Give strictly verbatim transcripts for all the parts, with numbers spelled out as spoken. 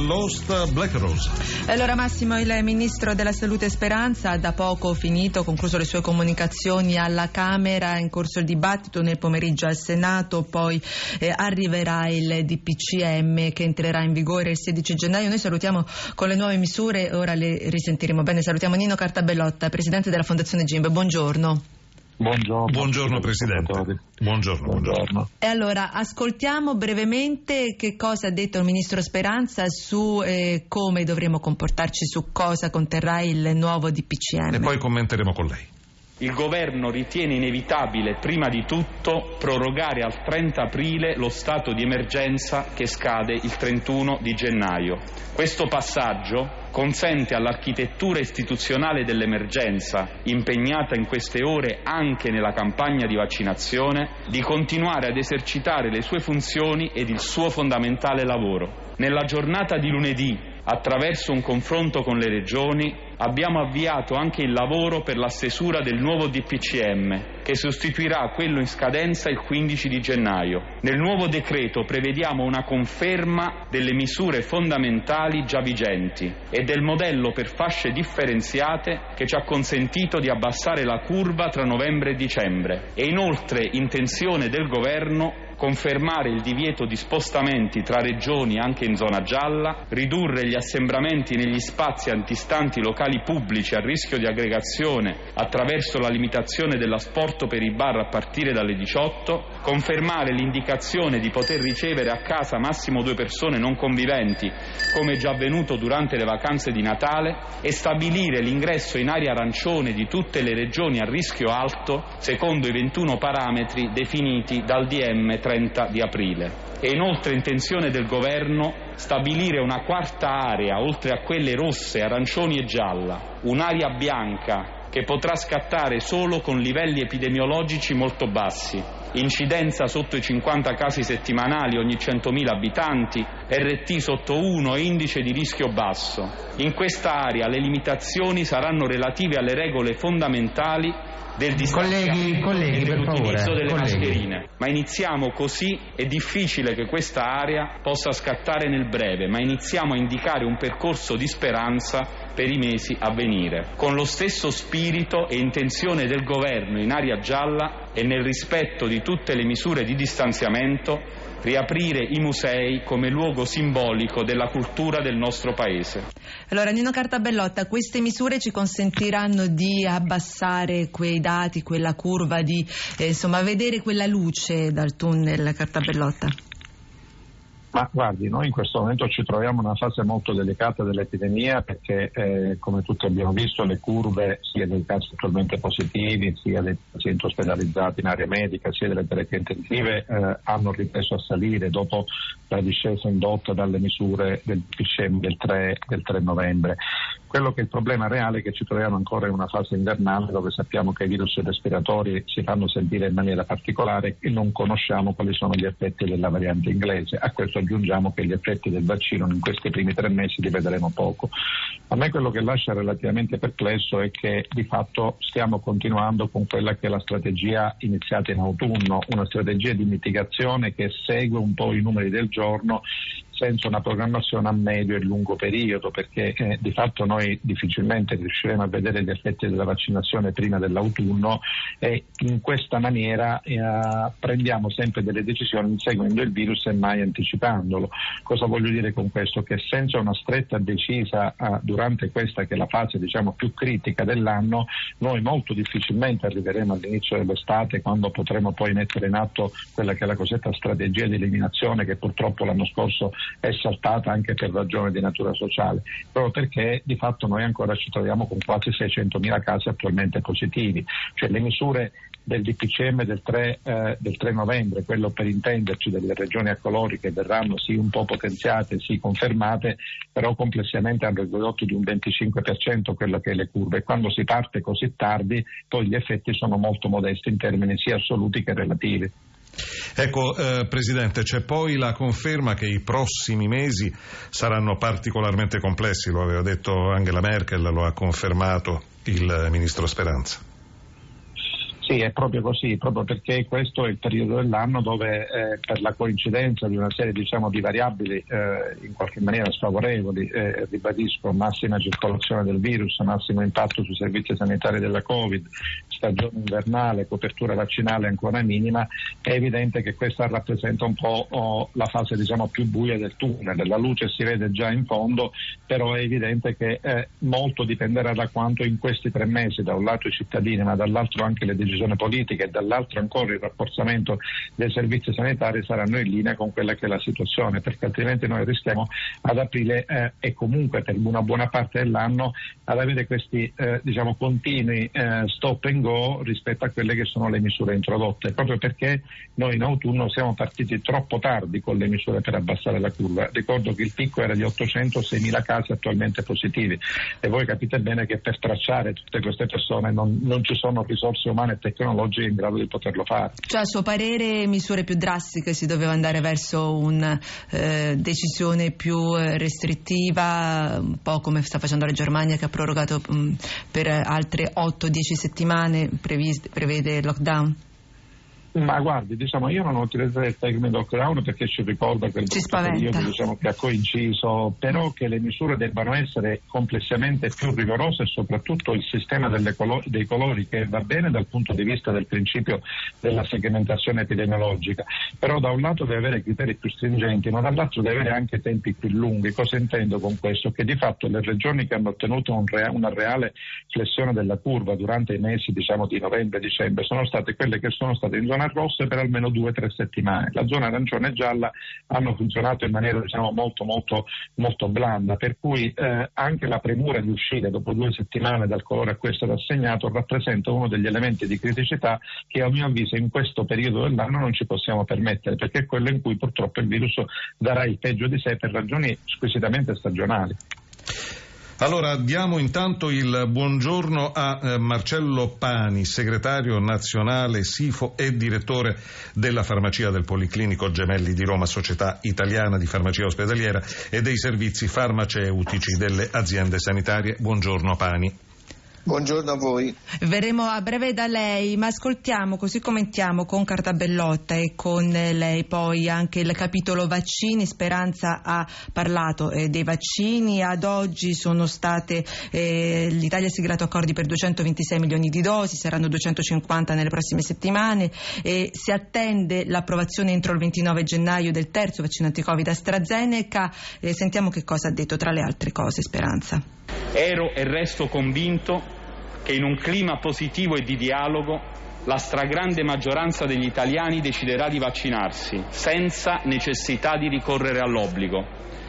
dall'host Black Rose. Allora Massimo, il Ministro della Salute Speranza ha da poco finito, concluso le sue comunicazioni alla Camera, in corso il dibattito nel pomeriggio al Senato, poi eh, arriverà il D P C M che entrerà in vigore il sedici gennaio. Noi salutiamo con le nuove misure, ora le risentiremo. Bene, salutiamo Nino Cartabellotta, Presidente della Fondazione G I M B. Buongiorno. Buongiorno. Buongiorno Presidente. Buongiorno, buongiorno. E allora ascoltiamo brevemente che cosa ha detto il Ministro Speranza su eh, come dovremo comportarci, su cosa conterrà il nuovo D P C M. E poi commenteremo con lei. Il Governo ritiene inevitabile, prima di tutto, prorogare al trenta aprile lo stato di emergenza che scade il trentuno di gennaio. Questo passaggio consente all'architettura istituzionale dell'emergenza, impegnata in queste ore anche nella campagna di vaccinazione, di continuare ad esercitare le sue funzioni ed il suo fondamentale lavoro. Nella giornata di lunedì, attraverso un confronto con le regioni, abbiamo avviato anche il lavoro per la stesura del nuovo D P C M, che sostituirà quello in scadenza il quindici di gennaio. Nel nuovo decreto prevediamo una conferma delle misure fondamentali già vigenti e del modello per fasce differenziate che ci ha consentito di abbassare la curva tra novembre e dicembre. E inoltre intenzione del Governo confermare il divieto di spostamenti tra regioni anche in zona gialla, ridurre gli assembramenti negli spazi antistanti locali pubblici a rischio di aggregazione attraverso la limitazione dell'asporto per i bar a partire dalle diciotto, confermare l'indicazione di poter ricevere a casa massimo due persone non conviventi, come già avvenuto durante le vacanze di Natale, e stabilire l'ingresso in area arancione di tutte le regioni a rischio alto secondo i ventuno parametri definiti dal D M trenta di aprile. È inoltre intenzione del Governo stabilire una quarta area, oltre a quelle rosse, arancioni e gialla, un'area bianca che potrà scattare solo con livelli epidemiologici molto bassi, incidenza sotto i cinquanta casi settimanali ogni centomila abitanti, R T sotto uno e indice di rischio basso. In questa area le limitazioni saranno relative alle regole fondamentali del distanziamento colleghi, colleghi, e dell'utilizzo delle colleghi. mascherine. Ma iniziamo così, è difficile che questa area possa scattare nel breve, ma iniziamo a indicare un percorso di speranza per i mesi a venire. Con lo stesso spirito e intenzione del Governo in area gialla e nel rispetto di tutte le misure di distanziamento, riaprire i musei come luogo simbolico della cultura del nostro Paese. Allora Nino Cartabellotta, queste misure ci consentiranno di abbassare quei dati, quella curva, di eh, insomma vedere quella luce dal tunnel, Cartabellotta? Ma guardi, noi in questo momento ci troviamo in una fase molto delicata dell'epidemia perché eh, come tutti abbiamo visto le curve sia dei casi attualmente positivi, sia dei pazienti ospedalizzati in area medica, sia delle terapie intensive eh, hanno ripreso a salire dopo la discesa indotta dalle misure del D P C M del tre, del tre novembre. Quello che è il problema reale è che ci troviamo ancora in una fase invernale dove sappiamo che i virus respiratori si fanno sentire in maniera particolare e non conosciamo quali sono gli effetti della variante inglese. A questo aggiungiamo che gli effetti del vaccino in questi primi tre mesi li vedremo poco. A me quello che lascia relativamente perplesso è che di fatto stiamo continuando con quella che è la strategia iniziata in autunno, una strategia di mitigazione che segue un po' i numeri del giorno senza una programmazione a medio e lungo periodo, perché eh, di fatto noi difficilmente riusciremo a vedere gli effetti della vaccinazione prima dell'autunno e in questa maniera eh, prendiamo sempre delle decisioni seguendo il virus e mai anticipandolo. Cosa voglio dire con questo? Che senza una stretta decisa eh, durante questa che è la fase diciamo più critica dell'anno, noi molto difficilmente arriveremo all'inizio dell'estate quando potremo poi mettere in atto quella che è la cosiddetta strategia di eliminazione che purtroppo l'anno scorso è saltata anche per ragioni di natura sociale, proprio perché di fatto noi ancora ci troviamo con quasi seicentomila casi attualmente positivi, cioè le misure del D P C M del tre, eh, del tre novembre, quello per intenderci delle regioni a colori che verranno sì un po' potenziate, sì confermate, però complessivamente hanno ridotto di un venticinque per cento quello che è le curve. Quando si parte così tardi poi gli effetti sono molto modesti in termini sia assoluti che relativi. Ecco, eh, Presidente, c'è poi la conferma che i prossimi mesi saranno particolarmente complessi, lo aveva detto Angela Merkel, lo ha confermato il Ministro Speranza. Sì, è proprio così, proprio perché questo è il periodo dell'anno dove eh, per la coincidenza di una serie diciamo, di variabili eh, in qualche maniera sfavorevoli, eh, ribadisco, massima circolazione del virus, massimo impatto sui servizi sanitari della Covid, stagione invernale, copertura vaccinale ancora minima, è evidente che questa rappresenta un po' oh, la fase diciamo, più buia del tunnel. La luce si vede già in fondo, però è evidente che eh, molto dipenderà da quanto in questi tre mesi, da un lato i cittadini ma dall'altro anche le decisioni politica e dall'altro ancora il rafforzamento dei servizi sanitari saranno in linea con quella che è la situazione, perché altrimenti noi rischiamo ad aprile eh, e comunque per una buona parte dell'anno ad avere questi eh, diciamo continui eh, stop and go rispetto a quelle che sono le misure introdotte, proprio perché noi in autunno siamo partiti troppo tardi con le misure per abbassare la curva. Ricordo che il picco era di ottocento seimila casi attualmente positivi e voi capite bene che per tracciare tutte queste persone non, non ci sono risorse umane tecnologiche in grado di poterlo fare. Cioè, a suo parere, misure più drastiche, si doveva andare verso una eh, decisione più eh, restrittiva, un po' come sta facendo la Germania, che ha prorogato mh, per altre otto dieci settimane, previs- prevede il lockdown? Ma guardi, diciamo, io non utilizzerei il termine lockdown perché ci ricorda quel periodo diciamo, che ha coinciso, però che le misure debbano essere complessivamente più rigorose e soprattutto il sistema delle colo- dei colori, che va bene dal punto di vista del principio della segmentazione epidemiologica, però da un lato deve avere criteri più stringenti, ma dall'altro deve avere anche tempi più lunghi. Cosa intendo con questo? Che di fatto le regioni che hanno ottenuto un rea- una reale flessione della curva durante i mesi diciamo, di novembre e dicembre sono state quelle che sono state in zona rosse per almeno due o tre settimane. La zona arancione e gialla hanno funzionato in maniera diciamo molto molto molto blanda, per cui eh, anche la premura di uscire dopo due settimane dal colore a questo rassegnato rappresenta uno degli elementi di criticità che a mio avviso in questo periodo dell'anno non ci possiamo permettere, perché è quello in cui purtroppo il virus darà il peggio di sé per ragioni squisitamente stagionali. Allora diamo intanto il buongiorno a eh, Marcello Pani, segretario nazionale SIFO e direttore della farmacia del Policlinico Gemelli di Roma, società italiana di farmacia ospedaliera e dei servizi farmaceutici delle aziende sanitarie. Buongiorno Pani. Buongiorno a voi. Verremo a breve da lei, ma ascoltiamo, così commentiamo con Cartabellotta e con lei poi anche il capitolo vaccini. Speranza ha parlato eh, dei vaccini. Ad oggi sono state eh, l'Italia ha siglato accordi per duecentoventisei milioni di dosi, saranno duecentocinquanta nelle prossime settimane e si attende l'approvazione entro il ventinove gennaio del terzo vaccino anti-Covid AstraZeneca. Eh, sentiamo che cosa ha detto tra le altre cose Speranza. Ero e resto convinto che in un clima positivo e di dialogo la stragrande maggioranza degli italiani deciderà di vaccinarsi senza necessità di ricorrere all'obbligo.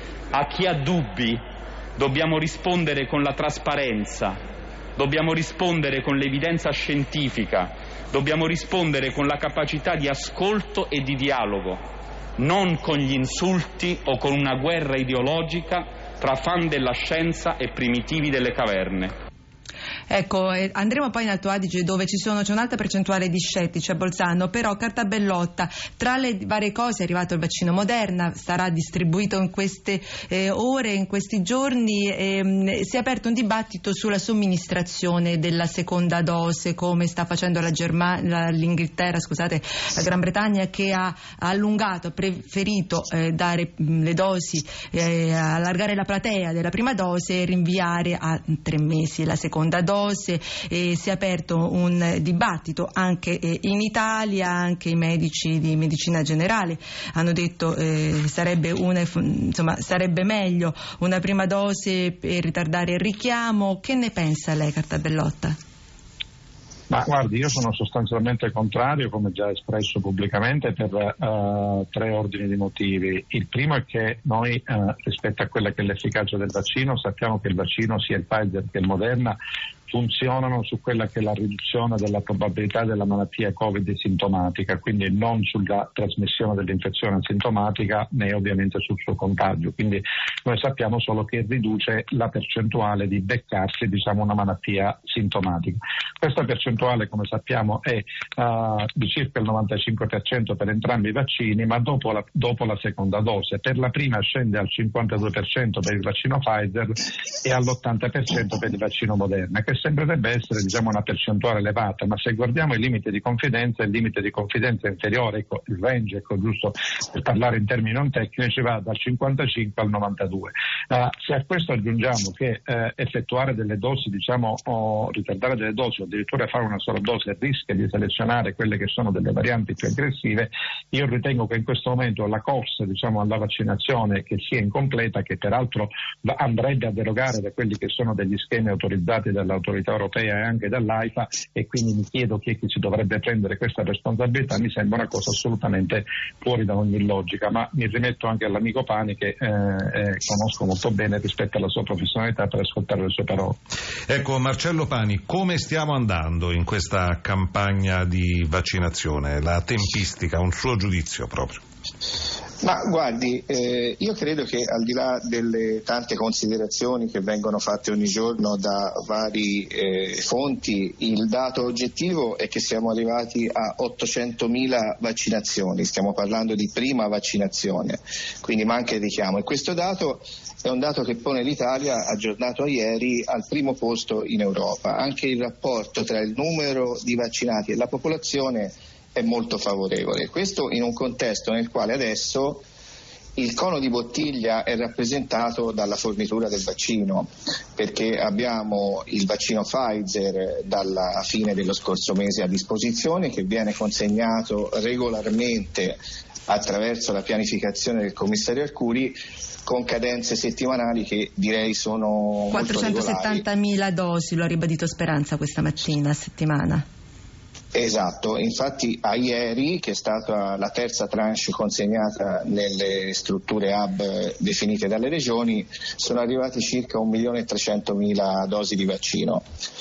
A chi ha dubbi dobbiamo rispondere con la trasparenza, dobbiamo rispondere con l'evidenza scientifica, dobbiamo rispondere con la capacità di ascolto e di dialogo, non con gli insulti o con una guerra ideologica tra fan della scienza e primitivi delle caverne. Ecco, eh, andremo poi in Alto Adige dove ci sono, c'è un'alta percentuale di scettici a Bolzano, però Cartabellotta, tra le varie cose è arrivato il vaccino Moderna, sarà distribuito in queste eh, ore, in questi giorni, ehm, si è aperto un dibattito sulla somministrazione della seconda dose, come sta facendo la Germania, l'Inghilterra, scusate, la Gran Bretagna, che ha, ha allungato, ha preferito eh, dare mh, le dosi, eh, allargare la platea della prima dose e rinviare a tre mesi la seconda dose. E si è aperto un dibattito anche eh, in Italia, anche i medici di medicina generale hanno detto eh, sarebbe, una, insomma, sarebbe meglio una prima dose per ritardare il richiamo. Che ne pensa lei, Cartabellotta? Ma guardi, io sono sostanzialmente contrario, come già espresso pubblicamente, per uh, tre ordini di motivi. Il primo è che noi, uh, rispetto a quella che è l'efficacia del vaccino, sappiamo che il vaccino, sia il Pfizer che il Moderna, funzionano su quella che è la riduzione della probabilità della malattia Covid sintomatica, quindi non sulla trasmissione dell'infezione asintomatica né ovviamente sul suo contagio. Quindi noi sappiamo solo che riduce la percentuale di beccarsi diciamo una malattia sintomatica. Questa percentuale, come sappiamo, è uh, di circa il novantacinque per cento per entrambi i vaccini, ma dopo la, dopo la seconda dose. Per la prima scende al cinquantadue per cento per il vaccino Pfizer e all'ottanta per cento per il vaccino Moderna, che e sembrerebbe essere, diciamo, una percentuale elevata, ma se guardiamo il limite di confidenza, il limite di confidenza inferiore, ecco, il range, ecco, giusto per parlare in termini non tecnici, va dal cinquantacinque al novantadue. Uh, se a questo aggiungiamo che uh, effettuare delle dosi, diciamo, o ritardare delle dosi, o addirittura fare una sola dose, rischia di selezionare quelle che sono delle varianti più aggressive, io ritengo che in questo momento la corsa, diciamo, alla vaccinazione, che sia incompleta, che peraltro andrebbe a derogare da quelli che sono degli schemi autorizzati dall'autorità europea e anche dall'AIFA, e quindi mi chiedo chi è che si dovrebbe prendere questa responsabilità. Mi sembra una cosa assolutamente fuori da ogni logica, ma mi rimetto anche all'amico Pani, che eh, eh, conosco molto bene rispetto alla sua professionalità, per ascoltare le sue parole. Ecco, Marcello Pani, come stiamo andando in questa campagna di vaccinazione? La tempistica, un suo giudizio proprio. Ma guardi, eh, io credo che al di là delle tante considerazioni che vengono fatte ogni giorno da vari eh, fonti, il dato oggettivo è che siamo arrivati a ottocentomila vaccinazioni, stiamo parlando di prima vaccinazione, quindi manca il richiamo, e questo dato è un dato che pone l'Italia, aggiornato a ieri, al primo posto in Europa. Anche il rapporto tra il numero di vaccinati e la popolazione è molto favorevole. Questo in un contesto nel quale adesso il cono di bottiglia è rappresentato dalla fornitura del vaccino, perché abbiamo il vaccino Pfizer dalla fine dello scorso mese a disposizione, che viene consegnato regolarmente attraverso la pianificazione del commissario Arcuri, con cadenze settimanali che direi sono quattrocentosettantamila dosi, lo ha ribadito Speranza questa mattina, a settimana. Esatto, infatti a ieri, che è stata la terza tranche consegnata nelle strutture hub definite dalle regioni, sono arrivati circa un milione e trecentomila dosi di vaccino.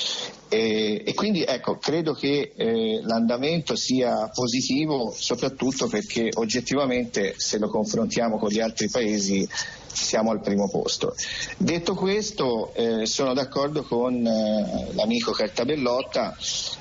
E, e quindi ecco, credo che eh, l'andamento sia positivo, soprattutto perché oggettivamente, se lo confrontiamo con gli altri paesi, siamo al primo posto. Detto questo, eh, sono d'accordo con eh, l'amico Cartabellotta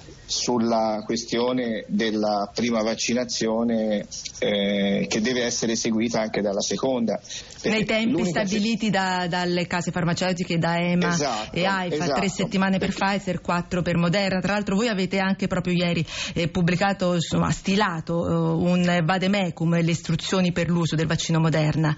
sulla questione della prima vaccinazione, eh, che deve essere seguita anche dalla seconda. Nei tempi stabiliti da, dalle case farmaceutiche, da EMA esatto, e AIFA, esatto. tre settimane per Pfizer, quattro per Moderna. Tra l'altro voi avete anche proprio ieri eh, pubblicato, insomma, stilato eh, un vademecum, le istruzioni per l'uso del vaccino Moderna.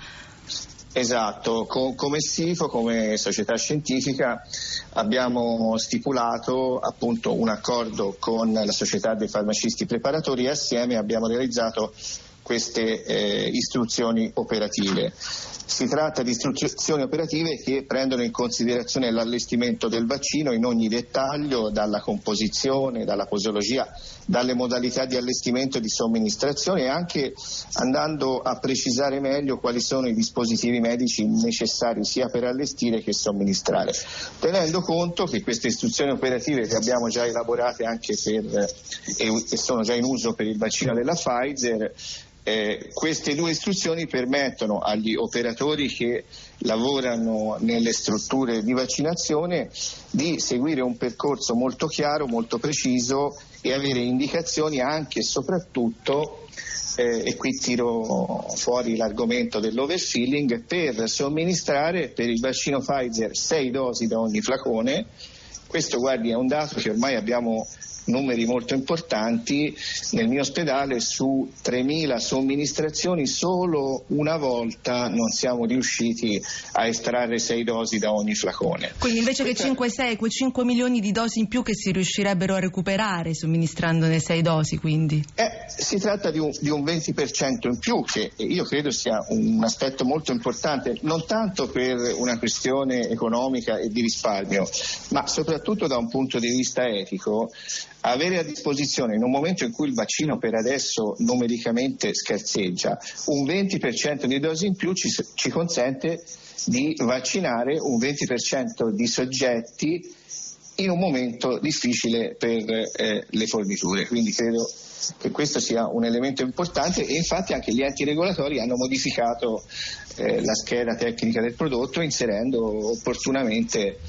Esatto, Co- come SIFO, come società scientifica, abbiamo stipulato appunto un accordo con la società dei farmacisti preparatori e assieme abbiamo realizzato queste eh, istruzioni operative. Si tratta di istruzioni operative che prendono in considerazione l'allestimento del vaccino in ogni dettaglio, dalla composizione, dalla posologia, dalle modalità di allestimento e di somministrazione, e anche andando a precisare meglio quali sono i dispositivi medici necessari sia per allestire che somministrare, tenendo conto che queste istruzioni operative le abbiamo già elaborate anche per e, e sono già in uso per il vaccino della Pfizer. Eh, queste due istruzioni permettono agli operatori che lavorano nelle strutture di vaccinazione di seguire un percorso molto chiaro, molto preciso, e avere indicazioni anche e soprattutto, eh, e qui tiro fuori l'argomento dell'overfilling, per somministrare per il vaccino Pfizer sei dosi da ogni flacone. Questo, guardi, è un dato che ormai abbiamo numeri molto importanti. Nel mio ospedale su tremila somministrazioni solo una volta non siamo riusciti a estrarre sei dosi da ogni flacone. Quindi invece che cinque sei, quei cinque milioni di dosi in più che si riuscirebbero a recuperare somministrandone sei dosi, quindi? Eh, si tratta di un, di un venti per cento in più, che io credo sia un aspetto molto importante, non tanto per una questione economica e di risparmio, ma soprattutto da un punto di vista etico. Avere a disposizione, in un momento in cui il vaccino per adesso numericamente scarseggia, un venti per cento di dosi in più ci, ci consente di vaccinare un venti per cento di soggetti in un momento difficile per eh, le forniture. Quindi credo che questo sia un elemento importante, e infatti anche gli enti regolatori hanno modificato eh, la scheda tecnica del prodotto, inserendo opportunamente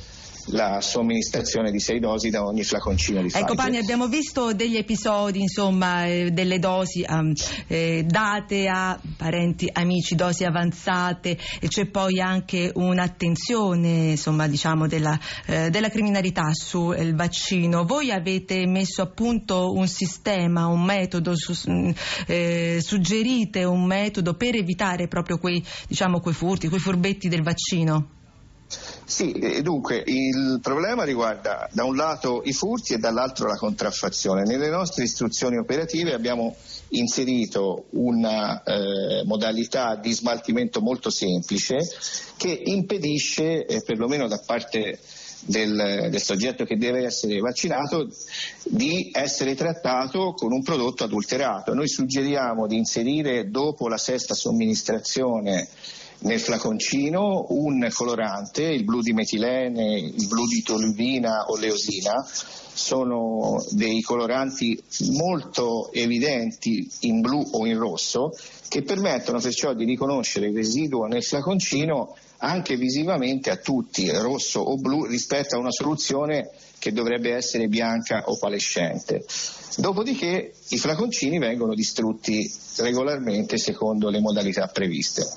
la somministrazione di sei dosi da ogni flaconcino di Pfizer. Ecco Pani, abbiamo visto degli episodi, insomma, eh, delle dosi um, eh, date a parenti, amici, dosi avanzate, e c'è poi anche un'attenzione, insomma, diciamo della, eh, della criminalità sul vaccino. Voi avete messo a punto un sistema, un metodo, su, eh, suggerite un metodo per evitare proprio quei, diciamo, quei furti, quei furbetti del vaccino? Sì, dunque il problema riguarda da un lato i furti e dall'altro la contraffazione. Nelle nostre istruzioni operative abbiamo inserito una eh, modalità di smaltimento molto semplice che impedisce, eh, perlomeno da parte del, del soggetto che deve essere vaccinato, di essere trattato con un prodotto adulterato. Noi suggeriamo di inserire dopo la sesta somministrazione nel flaconcino un colorante, il blu di metilene, il blu di toluidina o leosina. Sono dei coloranti molto evidenti in blu o in rosso che permettono perciò di riconoscere il residuo nel flaconcino anche visivamente a tutti, rosso o blu, rispetto a una soluzione che dovrebbe essere bianca o palescente. Dopodiché i flaconcini vengono distrutti regolarmente secondo le modalità previste.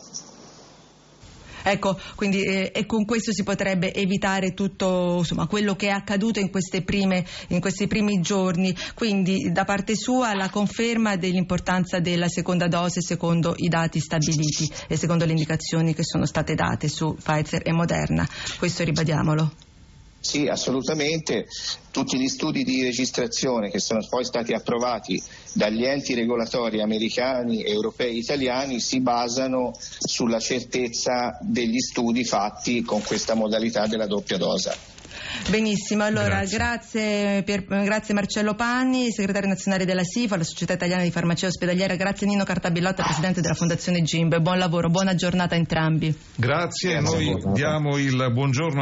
Ecco, quindi eh, e con questo si potrebbe evitare tutto, insomma, quello che è accaduto in queste prime in questi primi giorni. Quindi da parte sua la conferma dell'importanza della seconda dose secondo i dati stabiliti e secondo le indicazioni che sono state date su Pfizer e Moderna. Questo ribadiamolo. Sì, assolutamente. Tutti gli studi di registrazione che sono poi stati approvati dagli enti regolatori americani, europei e italiani si basano sulla certezza degli studi fatti con questa modalità della doppia dose. Benissimo, allora grazie, grazie, Pier, grazie Marcello Panni, segretario nazionale della SIFO, la Società Italiana di Farmacia Ospedaliera, grazie Nino Cartabillotta, presidente della Fondazione G I M B, buon lavoro, buona giornata a entrambi. Grazie, noi diamo il buongiorno